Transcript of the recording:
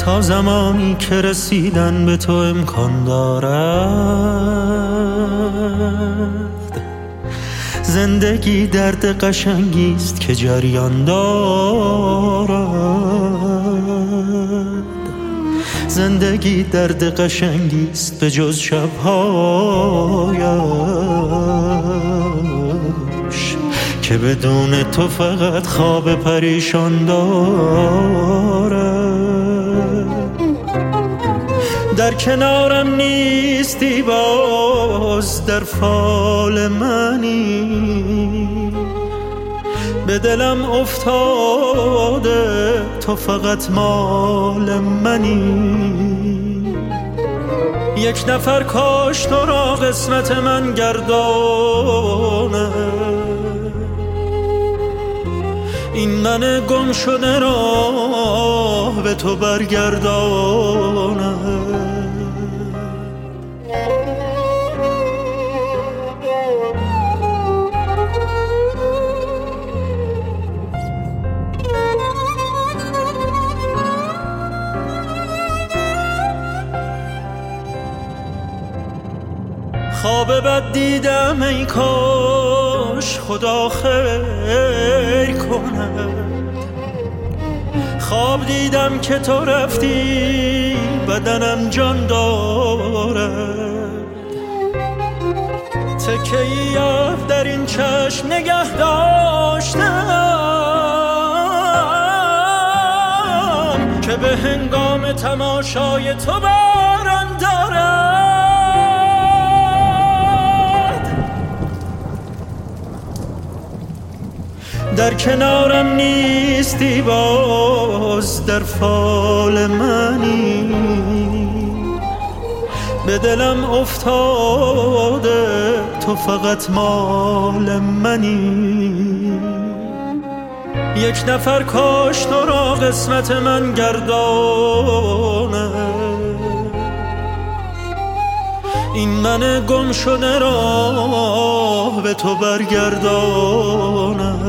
تا زمانی که رسیدن به تو امکان دارد. زندگی درد قشنگیست که جریان دارد. زندگی درد قشنگیست به جز شبهایش که بدون تو فقط خواب پریشان دارد. در کنارم نیستی باز در فال منی، به دلم افتاده تو فقط مال منی. یک نفر کاش تو را قسمت من گردانه، این من گم شده را به تو برگردانه. خواب بد دیدم ای کاش خدا خیر کنه. خواب دیدم که تو رفتی بدنم جان دارد. تکه‌ای در این چشم نگه داشتم که به هنگام تماشای تو باران دارد. در کنارم نیستی باز در فال منی، به دلم افتاده تو فقط مال منی. یک نفر کاش تو را قسمت من گردانه، این من گم شده را به تو برگردانه.